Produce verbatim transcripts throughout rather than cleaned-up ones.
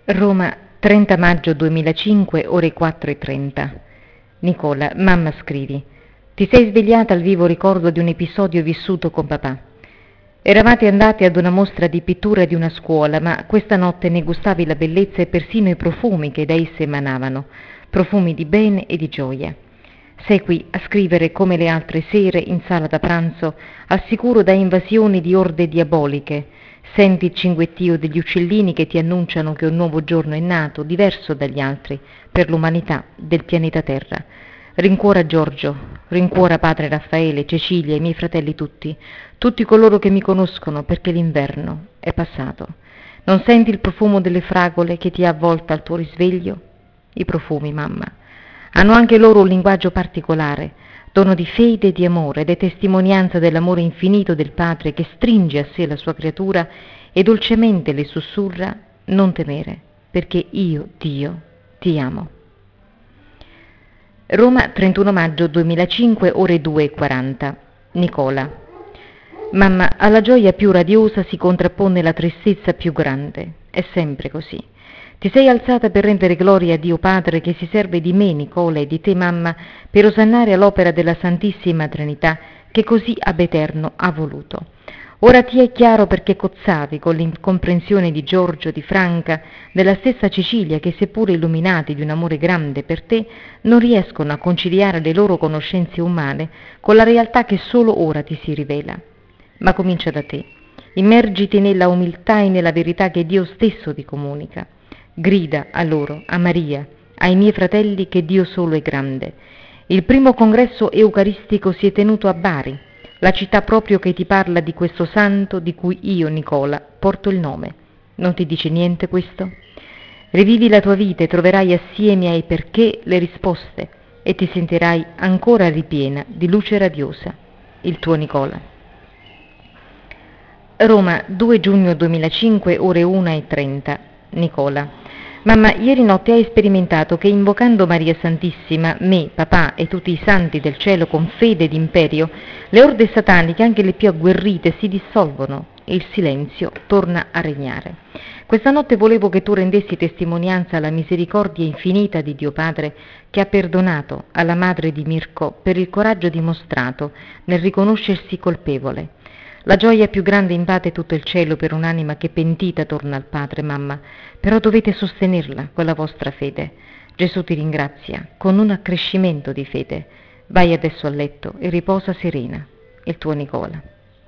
Roma, trenta maggio duemilacinque, ore quattro e trenta. Nicola, mamma scrivi. Ti sei svegliata al vivo ricordo di un episodio vissuto con papà. Eravate andati ad una mostra di pittura di una scuola, ma questa notte ne gustavi la bellezza e persino i profumi che da esse emanavano, profumi di bene e di gioia. Sei qui a scrivere come le altre sere in sala da pranzo, al sicuro da invasioni di orde diaboliche. Senti il cinguettio degli uccellini che ti annunciano che un nuovo giorno è nato, diverso dagli altri, per l'umanità del pianeta Terra. Rincuora Giorgio, rincuora padre Raffaele, Cecilia, i miei fratelli tutti, tutti coloro che mi conoscono, perché l'inverno è passato. Non senti il profumo delle fragole che ti ha avvolta al tuo risveglio? I profumi, mamma, hanno anche loro un linguaggio particolare, dono di fede e di amore ed è testimonianza dell'amore infinito del Padre che stringe a sé la sua creatura e dolcemente le sussurra: non temere, perché io, Dio, ti amo. Roma, trentuno maggio duemilacinque, ore due e quaranta. Nicola. Mamma, alla gioia più radiosa si contrappone la tristezza più grande. È sempre così. Ti sei alzata per rendere gloria a Dio Padre che si serve di me, Nicola, e di te, mamma, per osannare all'opera della Santissima Trinità che così ab eterno ha voluto. Ora ti è chiaro perché cozzavi con l'incomprensione di Giorgio, di Franca, della stessa Cecilia che, seppure illuminati di un amore grande per te, non riescono a conciliare le loro conoscenze umane con la realtà che solo ora ti si rivela. Ma comincia da te. Immergiti nella umiltà e nella verità che Dio stesso ti comunica. Grida a loro, a Maria, ai miei fratelli che Dio solo è grande. Il primo congresso eucaristico si è tenuto a Bari, la città proprio che ti parla di questo santo di cui io, Nicola, porto il nome. Non ti dice niente questo? Rivivi la tua vita e troverai assieme ai perché le risposte e ti sentirai ancora ripiena di luce radiosa. Il tuo Nicola. Roma, due giugno duemilacinque, ore una e trenta. Nicola. Mamma, ieri notte hai sperimentato che invocando Maria Santissima, me, papà e tutti i santi del cielo con fede ed imperio, le orde sataniche, anche le più agguerrite, si dissolvono e il silenzio torna a regnare. Questa notte volevo che tu rendessi testimonianza alla misericordia infinita di Dio Padre che ha perdonato alla madre di Mirko per il coraggio dimostrato nel riconoscersi colpevole. La gioia più grande invade tutto il cielo per un'anima che pentita torna al Padre, mamma, però dovete sostenerla, quella vostra fede. Gesù ti ringrazia, con un accrescimento di fede. Vai adesso a letto e riposa serena. Il tuo Nicola.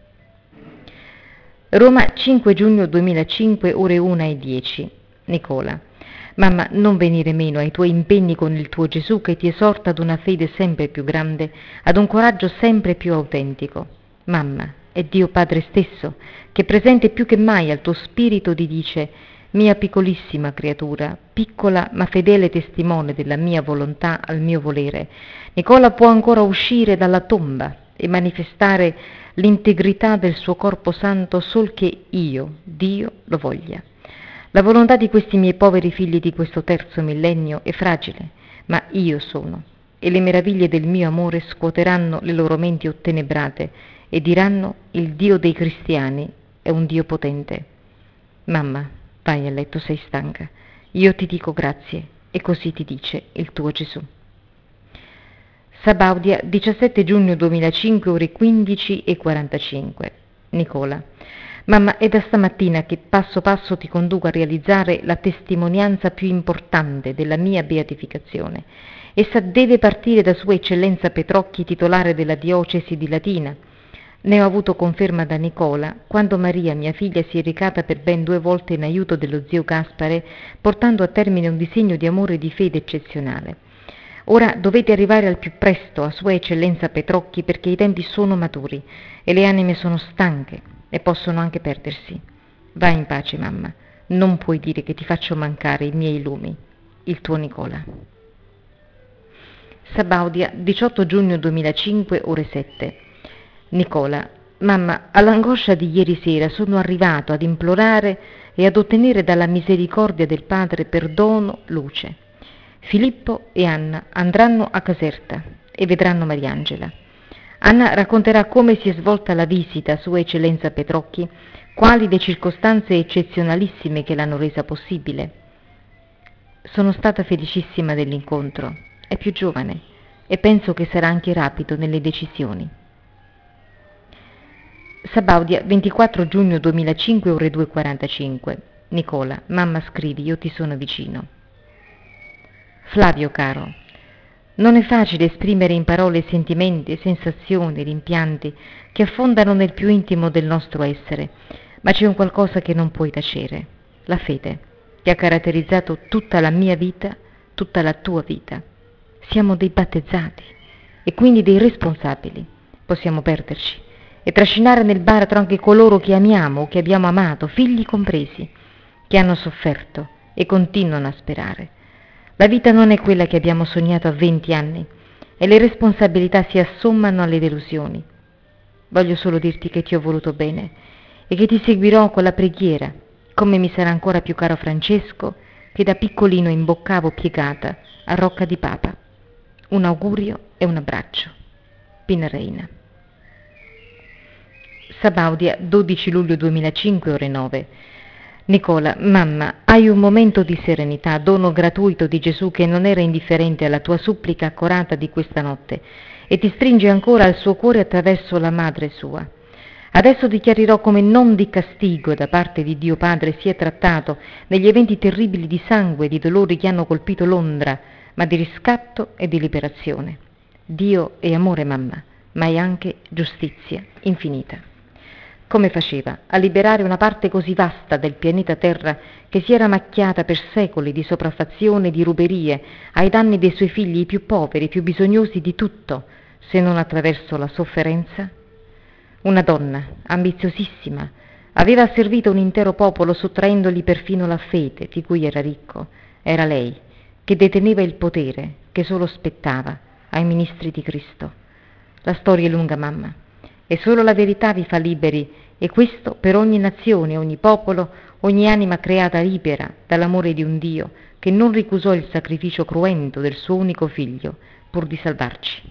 Roma, cinque giugno duemilacinque, ore una e dieci. Nicola. Mamma, non venire meno ai tuoi impegni con il tuo Gesù che ti esorta ad una fede sempre più grande, ad un coraggio sempre più autentico. Mamma, è Dio Padre stesso, che presente più che mai al tuo spirito ti dice: mia piccolissima creatura, piccola ma fedele testimone della mia volontà al mio volere, Nicola può ancora uscire dalla tomba e manifestare l'integrità del suo corpo santo sol che io, Dio, lo voglia. La volontà di questi miei poveri figli di questo terzo millennio è fragile, ma io sono, e le meraviglie del mio amore scuoteranno le loro menti ottenebrate e diranno: il Dio dei cristiani è un Dio potente. Mamma, vai a letto, sei stanca. Io ti dico grazie, e così ti dice il tuo Gesù. Sabaudia, diciassette giugno duemilacinque, ore quindici e quarantacinque. Nicola. Mamma, è da stamattina che passo passo ti conduco a realizzare la testimonianza più importante della mia beatificazione. Essa deve partire da Sua Eccellenza Petrocchi, titolare della diocesi di Latina. Ne ho avuto conferma da Nicola quando Maria, mia figlia, si è recata per ben due volte in aiuto dello zio Gaspare, portando a termine un disegno di amore e di fede eccezionale. Ora dovete arrivare al più presto a Sua Eccellenza Petrocchi perché i tempi sono maturi e le anime sono stanche e possono anche perdersi. Vai in pace, mamma. Non puoi dire che ti faccio mancare i miei lumi. Il tuo Nicola. Sabaudia, diciotto giugno duemilacinque, ore sette. Nicola, mamma, all'angoscia di ieri sera sono arrivato ad implorare e ad ottenere dalla misericordia del Padre perdono, luce. Filippo e Anna andranno a Caserta e vedranno Mariangela. Anna racconterà come si è svolta la visita a Sua Eccellenza Petrocchi, quali le circostanze eccezionalissime che l'hanno resa possibile. Sono stata felicissima dell'incontro. È più giovane e penso che sarà anche rapido nelle decisioni. Sabaudia, ventiquattro giugno duemilacinque, ore due e quarantacinque. Nicola, mamma scrivi, io ti sono vicino. Flavio caro, non è facile esprimere in parole sentimenti, sensazioni, rimpianti che affondano nel più intimo del nostro essere, ma c'è un qualcosa che non puoi tacere, la fede, che ha caratterizzato tutta la mia vita, tutta la tua vita. Siamo dei battezzati e quindi dei responsabili. Possiamo perderci e trascinare nel baratro anche coloro che amiamo o che abbiamo amato, figli compresi, che hanno sofferto e continuano a sperare. La vita non è quella che abbiamo sognato a venti anni e le responsabilità si assommano alle delusioni. Voglio solo dirti che ti ho voluto bene e che ti seguirò con la preghiera, come mi sarà ancora più caro Francesco, che da piccolino imboccavo piegata a Rocca di Papa. Un augurio e un abbraccio. Pina Reina. Sabaudia, dodici luglio duemilacinque, ore nove. Nicola, mamma, hai un momento di serenità, dono gratuito di Gesù che non era indifferente alla tua supplica accorata di questa notte e ti stringe ancora al suo cuore attraverso la madre sua. Adesso ti chiarirò come non di castigo da parte di Dio Padre sia trattato negli eventi terribili di sangue e di dolori che hanno colpito Londra, ma di riscatto e di liberazione. Dio è amore, mamma, ma è anche giustizia infinita. Come faceva a liberare una parte così vasta del pianeta Terra che si era macchiata per secoli di sopraffazione e di ruberie ai danni dei suoi figli più poveri, più bisognosi di tutto, se non attraverso la sofferenza? Una donna, ambiziosissima, aveva servito un intero popolo sottraendogli perfino la fede di cui era ricco. Era lei che deteneva il potere che solo spettava ai ministri di Cristo. La storia è lunga, mamma, e solo la verità vi fa liberi, e questo per ogni nazione, ogni popolo, ogni anima creata libera dall'amore di un Dio che non ricusò il sacrificio cruento del suo unico figlio pur di salvarci.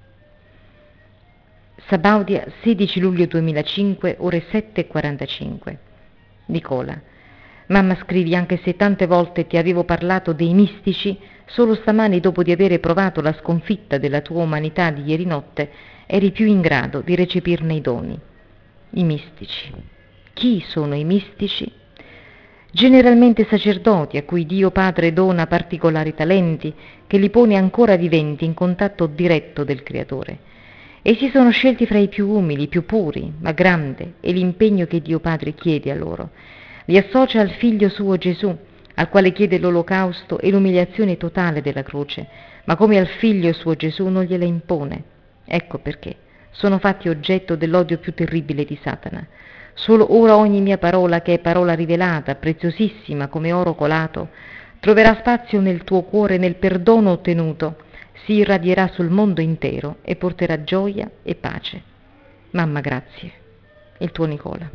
Sabaudia, sedici luglio duemilacinque, ore sette e quarantacinque. Nicola, mamma scrivi, anche se tante volte ti avevo parlato dei mistici, solo stamani, dopo di avere provato la sconfitta della tua umanità di ieri notte, eri più in grado di recepirne i doni. I mistici. Chi sono i mistici? Generalmente sacerdoti a cui Dio Padre dona particolari talenti che li pone ancora viventi in contatto diretto del Creatore. Essi sono scelti fra i più umili, più puri, ma grande è l'impegno che Dio Padre chiede a loro. Li associa al Figlio suo Gesù, al quale chiede l'olocausto e l'umiliazione totale della croce, ma come al Figlio suo Gesù non gliela impone. Ecco perché sono fatti oggetto dell'odio più terribile di Satana. Solo ora ogni mia parola, che è parola rivelata, preziosissima come oro colato, troverà spazio nel tuo cuore, nel perdono ottenuto, si irradierà sul mondo intero e porterà gioia e pace. Mamma, grazie. Il tuo Nicola.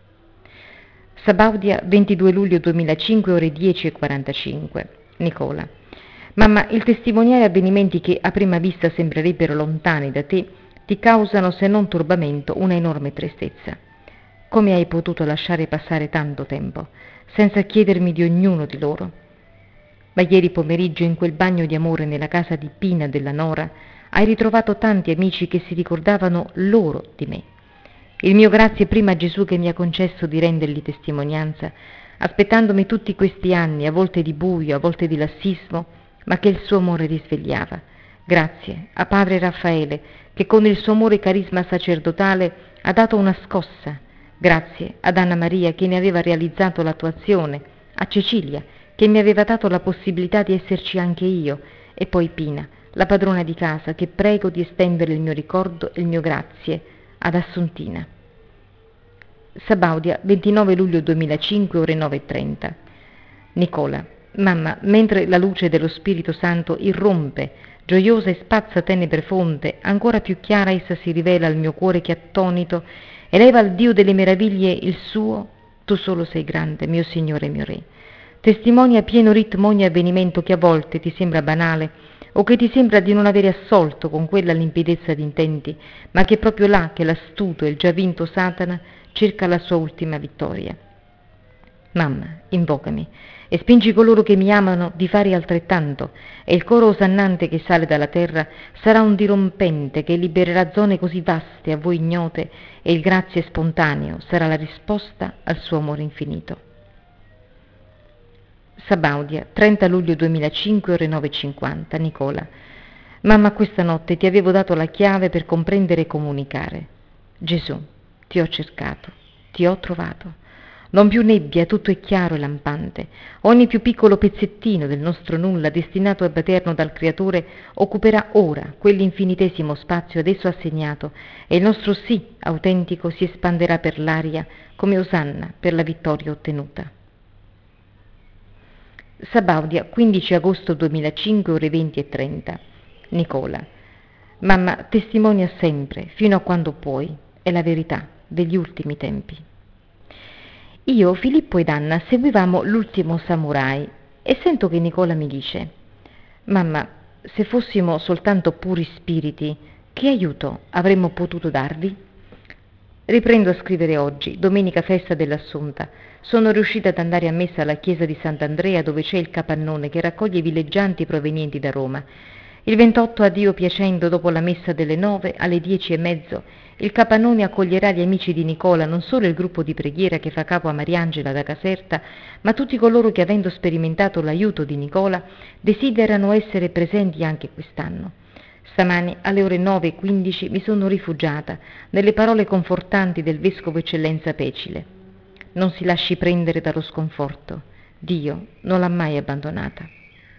Sabaudia, ventidue luglio duemilacinque, ore dieci e quarantacinque. Nicola. Mamma, il testimoniare avvenimenti che a prima vista sembrerebbero lontani da te ti causano, se non turbamento, una enorme tristezza. Come hai potuto lasciare passare tanto tempo senza chiedermi di ognuno di loro? Ma ieri pomeriggio, in quel bagno di amore nella casa di Pina della Nora, hai ritrovato tanti amici che si ricordavano loro di me. Il mio grazie prima a Gesù che mi ha concesso di rendergli testimonianza, aspettandomi tutti questi anni, a volte di buio, a volte di lassismo, ma che il suo amore risvegliava. Grazie a Padre Raffaele, che con il suo amore e carisma sacerdotale ha dato una scossa. Grazie ad Anna Maria, che ne aveva realizzato l'attuazione, a Cecilia, che mi aveva dato la possibilità di esserci anche io, e poi Pina, la padrona di casa, che prego di estendere il mio ricordo e il mio grazie ad Assuntina. Sabaudia, ventinove luglio duemilacinque, ore nove e trenta. Nicola, mamma, mentre la luce dello Spirito Santo irrompe, gioiosa e spazza tenebre fonte, ancora più chiara essa si rivela al mio cuore che attonito eleva al Dio delle meraviglie il suo, tu solo sei grande, mio Signore e mio Re. Testimonia a pieno ritmo ogni avvenimento che a volte ti sembra banale o che ti sembra di non avere assolto con quella limpidezza di intenti, ma che è proprio là che l'astuto e il già vinto Satana cerca la sua ultima vittoria. Mamma, invocami e spingi coloro che mi amano di fare altrettanto, e il coro osannante che sale dalla terra sarà un dirompente che libererà zone così vaste a voi ignote, e il grazie spontaneo sarà la risposta al suo amore infinito. Sabaudia, trenta luglio duemilacinque, ore nove e cinquanta. Nicola. Mamma, questa notte ti avevo dato la chiave per comprendere e comunicare. Gesù, ti ho cercato, ti ho trovato. Non più nebbia, tutto è chiaro e lampante. Ogni più piccolo pezzettino del nostro nulla, destinato a eterno dal Creatore, occuperà ora quell'infinitesimo spazio ad esso assegnato, e il nostro sì autentico si espanderà per l'aria come osanna per la vittoria ottenuta. Sabaudia, quindici agosto duemilacinque, ore venti e trenta. Nicola. Mamma, testimonia sempre, fino a quando puoi, è la verità degli ultimi tempi. Io, Filippo ed Anna seguivamo L'ultimo samurai e sento che Nicola mi dice: mamma, se fossimo soltanto puri spiriti, che aiuto avremmo potuto darvi? Riprendo a scrivere oggi, domenica festa dell'Assunta. Sono riuscita ad andare a messa alla chiesa di Sant'Andrea, dove c'è il capannone che raccoglie i villeggianti provenienti da Roma. Il ventotto, a Dio piacendo, dopo la messa delle nove, alle dieci e mezzo, il capannone accoglierà gli amici di Nicola, non solo il gruppo di preghiera che fa capo a Mariangela da Caserta, ma tutti coloro che, avendo sperimentato l'aiuto di Nicola, desiderano essere presenti anche quest'anno. Stamani alle ore nove e quindici mi sono rifugiata nelle parole confortanti del Vescovo Eccellenza Pecile. Non si lasci prendere dallo sconforto. Dio non l'ha mai abbandonata.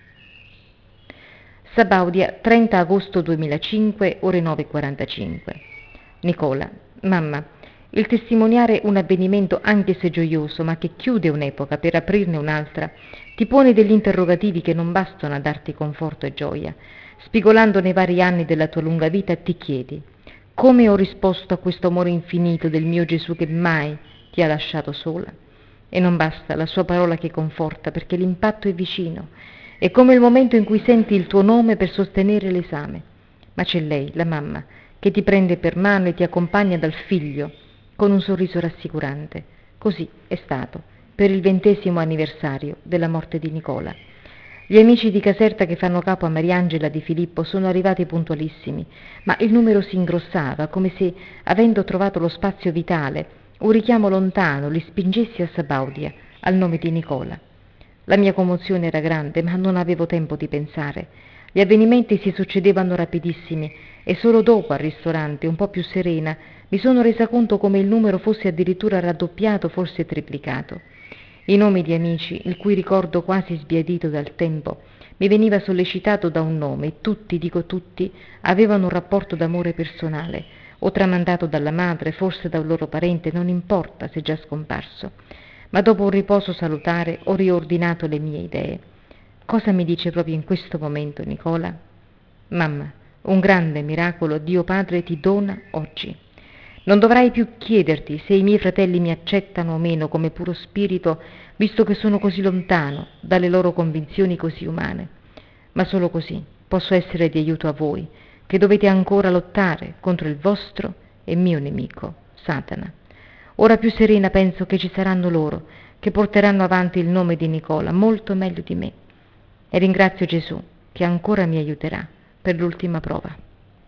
Sabaudia, trenta agosto duemilacinque, ore nove e quarantacinque. Nicola. Mamma, il testimoniare un avvenimento anche se gioioso, ma che chiude un'epoca per aprirne un'altra, ti pone degli interrogativi che non bastano a darti conforto e gioia. Spigolando nei vari anni della tua lunga vita ti chiedi: come ho risposto a questo amore infinito del mio Gesù che mai ti ha lasciato sola? E non basta la sua parola che conforta, perché l'impatto è vicino. È come il momento in cui senti il tuo nome per sostenere l'esame. Ma c'è lei, la mamma, che ti prende per mano e ti accompagna dal figlio con un sorriso rassicurante. Così è stato per il ventesimo anniversario della morte di Nicola. Gli amici di Caserta che fanno capo a Mariangela di Filippo sono arrivati puntualissimi, ma il numero si ingrossava, come se, avendo trovato lo spazio vitale, un richiamo lontano li spingesse a Sabaudia, al nome di Nicola. La mia commozione era grande, ma non avevo tempo di pensare. Gli avvenimenti si succedevano rapidissimi e solo dopo, al ristorante, un po' più serena, mi sono resa conto come il numero fosse addirittura raddoppiato, forse triplicato. I nomi di amici, il cui ricordo quasi sbiadito dal tempo mi veniva sollecitato da un nome, e tutti, dico tutti, avevano un rapporto d'amore personale, o tramandato dalla madre, forse da un loro parente, non importa se già scomparso. Ma dopo un riposo salutare ho riordinato le mie idee. Cosa mi dice proprio in questo momento Nicola? Mamma, un grande miracolo Dio Padre ti dona oggi. Non dovrai più chiederti se i miei fratelli mi accettano o meno come puro spirito, visto che sono così lontano dalle loro convinzioni così umane. Ma solo così posso essere di aiuto a voi, che dovete ancora lottare contro il vostro e mio nemico, Satana. Ora più serena penso che ci saranno loro, che porteranno avanti il nome di Nicola molto meglio di me. E ringrazio Gesù, che ancora mi aiuterà per l'ultima prova.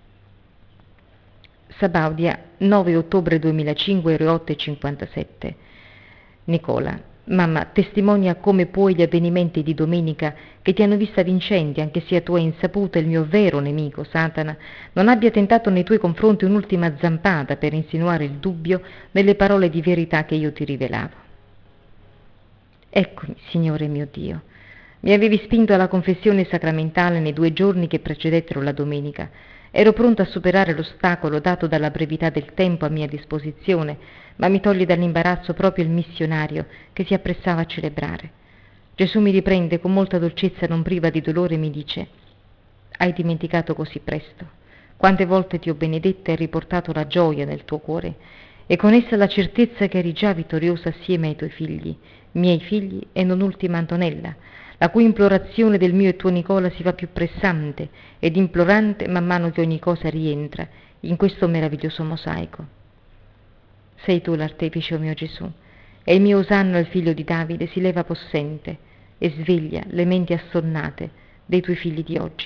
Sabaudia, nove ottobre duemilacinque, ore otto e cinquantasette. Nicola. Mamma, testimonia come puoi gli avvenimenti di domenica che ti hanno vista vincenti, anche se a tua insaputa il mio vero nemico, Satana, non abbia tentato nei tuoi confronti un'ultima zampata per insinuare il dubbio nelle parole di verità che io ti rivelavo. Eccomi, Signore mio Dio. Mi avevi spinto alla confessione sacramentale nei due giorni che precedettero la domenica. Ero pronta a superare l'ostacolo dato dalla brevità del tempo a mia disposizione, ma mi toglie dall'imbarazzo proprio il missionario che si appressava a celebrare. Gesù mi riprende con molta dolcezza non priva di dolore e mi dice: hai dimenticato così presto? Quante volte ti ho benedetta e riportato la gioia nel tuo cuore, e con essa la certezza che eri già vittoriosa assieme ai tuoi figli, miei figli e non ultima Antonella, la cui implorazione del mio e tuo Nicola si fa più pressante ed implorante man mano che ogni cosa rientra in questo meraviglioso mosaico. Sei tu l'artefice, o mio Gesù, e il mio osanna al figlio di Davide si leva possente e sveglia le menti assonnate dei tuoi figli di oggi.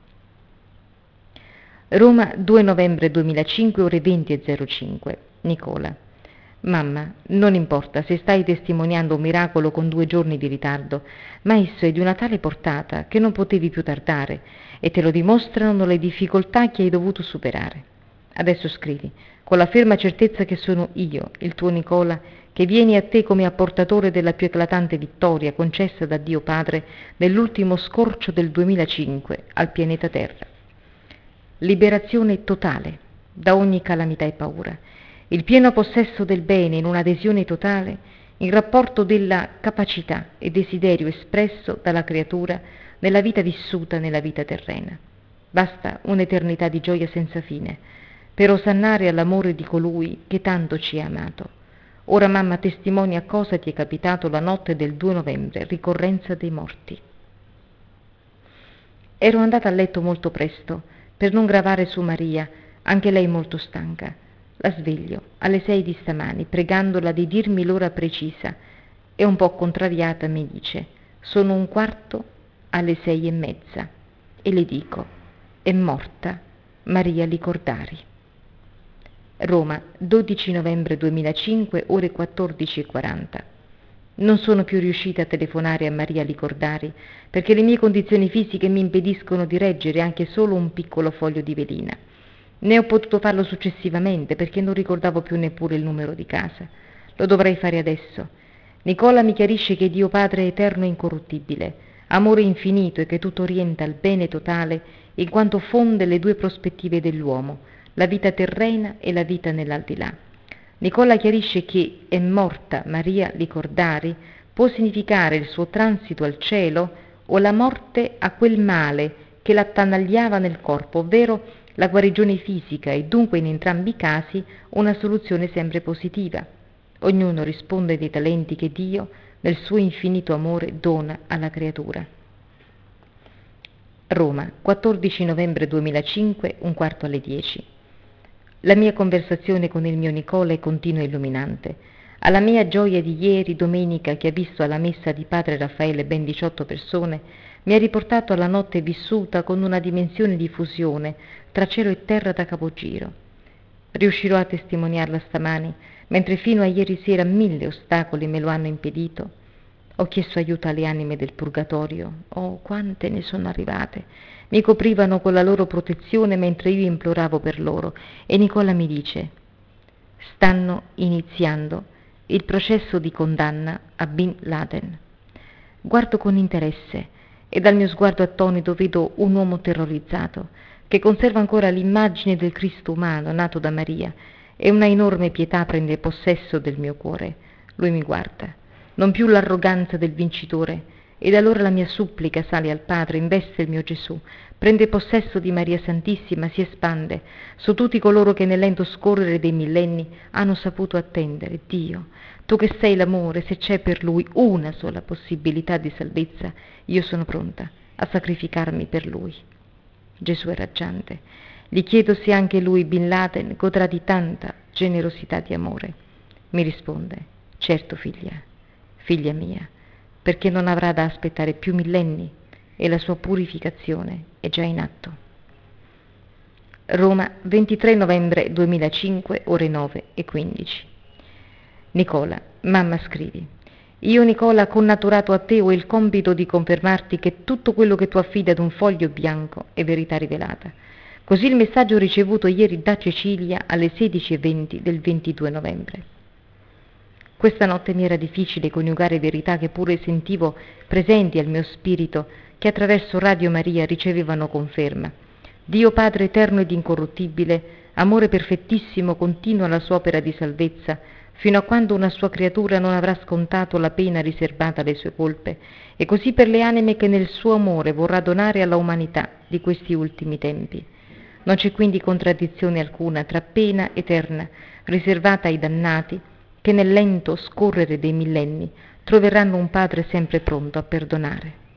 Roma, due novembre duemilacinque, ore venti e zero cinque. Nicola. Mamma, non importa se stai testimoniando un miracolo con due giorni di ritardo, ma esso è di una tale portata che non potevi più tardare e te lo dimostrano le difficoltà che hai dovuto superare. Adesso scrivi, con la ferma certezza che sono io, il tuo Nicola, che vieni a te come apportatore della più eclatante vittoria concessa da Dio Padre nell'ultimo scorcio del duemilacinque al pianeta Terra. Liberazione totale da ogni calamità e paura, il pieno possesso del bene in un'adesione totale, in rapporto della capacità e desiderio espresso dalla creatura nella vita vissuta nella vita terrena. Basta un'eternità di gioia senza fine per osannare all'amore di colui che tanto ci ha amato. Ora mamma testimonia cosa ti è capitato la notte del due novembre, ricorrenza dei morti. Ero andata a letto molto presto per non gravare su Maria, anche lei molto stanca. La sveglio alle sei di stamani, pregandola di dirmi l'ora precisa, e un po' contrariata mi dice: sono un quarto alle sei e mezza, e le dico: è morta Maria Licordari. Roma, dodici novembre duemilacinque, ore quattordici e quaranta. Non sono più riuscita a telefonare a Maria Licordari perché le mie condizioni fisiche mi impediscono di reggere anche solo un piccolo foglio di velina. Ne ho potuto farlo successivamente perché non ricordavo più neppure il numero di casa. Lo dovrei fare adesso. Nicola mi chiarisce che Dio Padre è eterno e incorruttibile, amore infinito e che tutto orienta al bene totale in quanto fonde le due prospettive dell'uomo, la vita terrena e la vita nell'aldilà. Nicola chiarisce che è morta Maria Licordari può significare il suo transito al cielo o la morte a quel male che l'attanagliava nel corpo, ovvero la guarigione fisica, e dunque in entrambi i casi una soluzione sempre positiva. Ognuno risponde dei talenti che Dio, nel suo infinito amore, dona alla creatura. Roma, quattordici novembre duemilacinque, un quarto alle dieci. La mia conversazione con il mio Nicola è continua e illuminante. Alla mia gioia di ieri, domenica, che ha visto alla messa di Padre Raffaele ben diciotto persone, mi ha riportato alla notte vissuta con una dimensione di fusione tra cielo e terra da capogiro. Riuscirò a testimoniarla stamani, mentre fino a ieri sera mille ostacoli me lo hanno impedito. Ho chiesto aiuto alle anime del purgatorio. Oh, quante ne sono arrivate! Mi coprivano con la loro protezione mentre io imploravo per loro, e Nicola mi dice: stanno iniziando il processo di condanna a Bin Laden. Guardo con interesse e dal mio sguardo attonito vedo un uomo terrorizzato che conserva ancora l'immagine del Cristo umano nato da Maria, e una enorme pietà prende possesso del mio cuore. Lui mi guarda, non più l'arroganza del vincitore, ed allora la mia supplica sale al Padre, investe il mio Gesù, prende possesso di Maria Santissima, si espande su tutti coloro che nel lento scorrere dei millenni hanno saputo attendere. Dio, tu che sei l'amore, se c'è per lui una sola possibilità di salvezza, io sono pronta a sacrificarmi per lui. Gesù è raggiante. Gli chiedo se anche lui, Bin Laden, godrà di tanta generosità di amore. Mi risponde: certo, figlia, figlia mia, perché non avrà da aspettare più millenni e la sua purificazione è già in atto. Roma, ventitré novembre duemilacinque, ore nove e quindici. Nicola, mamma scrivi: io Nicola, connaturato a te, ho il compito di confermarti che tutto quello che tu affidi ad un foglio bianco è verità rivelata. Così il messaggio ricevuto ieri da Cecilia alle sedici e venti del ventidue novembre. Questa notte mi era difficile coniugare verità che pure sentivo presenti al mio spirito, che attraverso Radio Maria ricevevano conferma. Dio Padre eterno ed incorruttibile, amore perfettissimo, continua la sua opera di salvezza, fino a quando una sua creatura non avrà scontato la pena riservata alle sue colpe, e così per le anime che nel suo amore vorrà donare alla umanità di questi ultimi tempi. Non c'è quindi contraddizione alcuna tra pena eterna riservata ai dannati, che nel lento scorrere dei millenni troveranno un Padre sempre pronto a perdonare.